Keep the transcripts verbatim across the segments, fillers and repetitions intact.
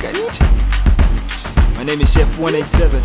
My name is Chef one eighty-seven.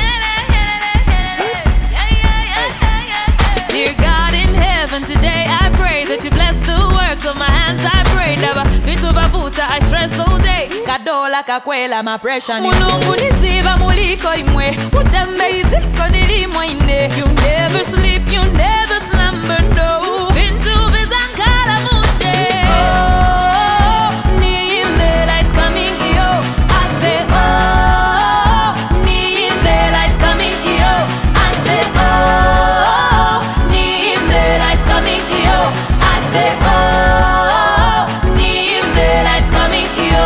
Dear God in heaven, today I pray that you bless the works of my hands. I pray never vitu vavuta, I stress all day. Kadola kakwela my pressure ni Mulungu nisiva muliko imwe utembe iziko nilimo ine. You never sleep, you never slumber, no. Vintu vizankala mushe. Oh, ni the lights coming yo. I say oh, ni the lights coming yo. I say oh, ni the lights coming yo. I say oh, ni the lights coming yo.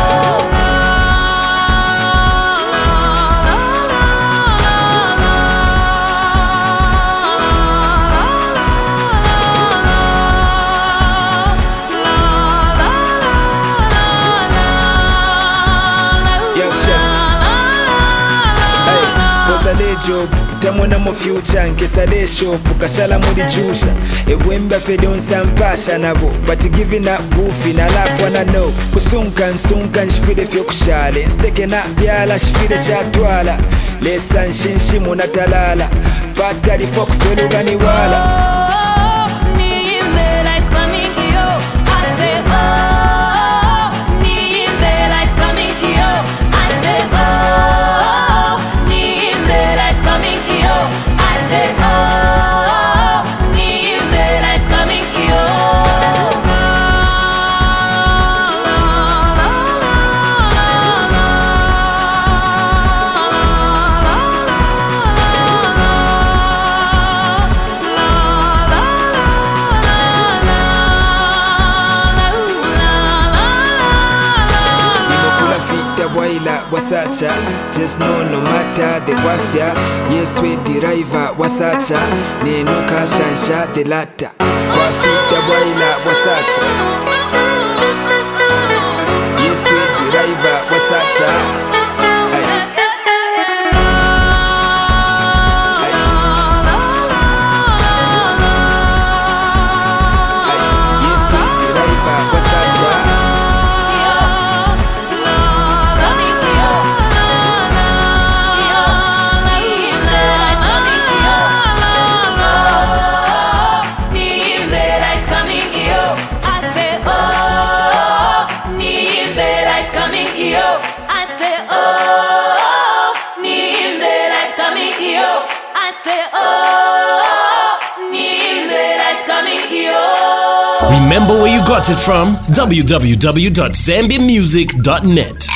Job, tamona mo future nkesale shop kashala muri chusha ewemba fedon sampasha nabo but giving up goofy na laugh wanna know kusunka nsunka nshifide fyo kushale nseke na byala shifide shatwala lesa nshinshimu na talala patali fox welugani wala. Wasacha, just know no matter the wafia. Yes, we driver wasacha, ne no kashansha the latter. Wafita boila wasacha. Yes, we driver wasacha. Remember where you got it from? w w w dot zambia music dot net.